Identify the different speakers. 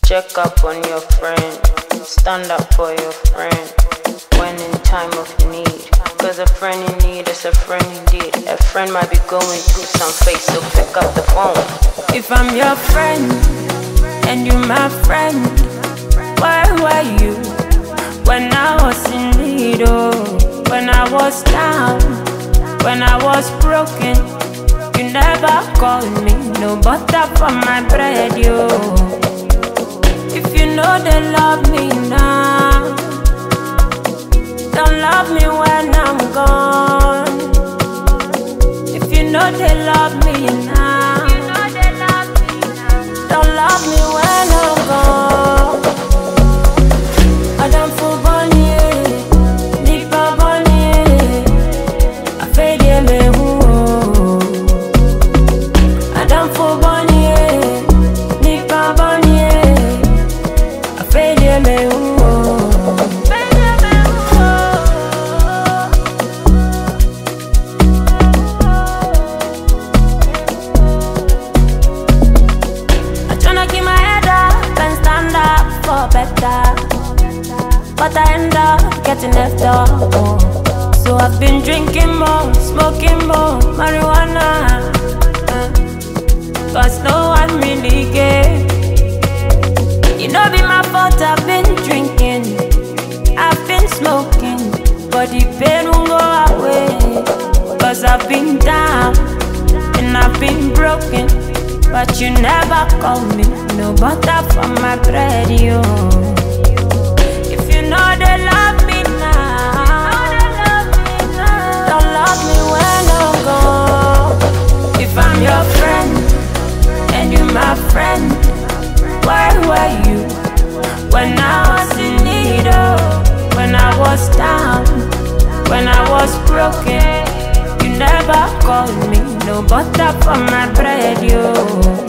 Speaker 1: Check up on your friend, stand up for your friend when in time of need. Cause a friend in need is a friend indeed. A friend might be going through some phase, so pick up the phone.
Speaker 2: If I'm your friend and you my friend, where were you when I was in need? Oh, when I was down, when I was broken, you never called me. No butter for my bread, yo. If you know they love me now, don't love me when I'm gone. If you know they love me now, don't love me when I'm gone. I don't feel bunny, nipa bunny. I fade ye me who. I don't feel bunny, nipa bunny. I fade ye me who. Better, but I end up getting left off. So I've been drinking more, smoking more marijuana, cause no one really cares. You know be my fault, I've been drinking, I've been smoking, but the pain won't go away. Cause I've been down and I've been broken, but you never call me. No butter for my bread, yo. If you know they love me now, don't love me when I'm gone. If I'm your friend and you my friend, where were you when I was in need? Oh, when I was down, when I was broken, you never called me. No butter for my bread, yo.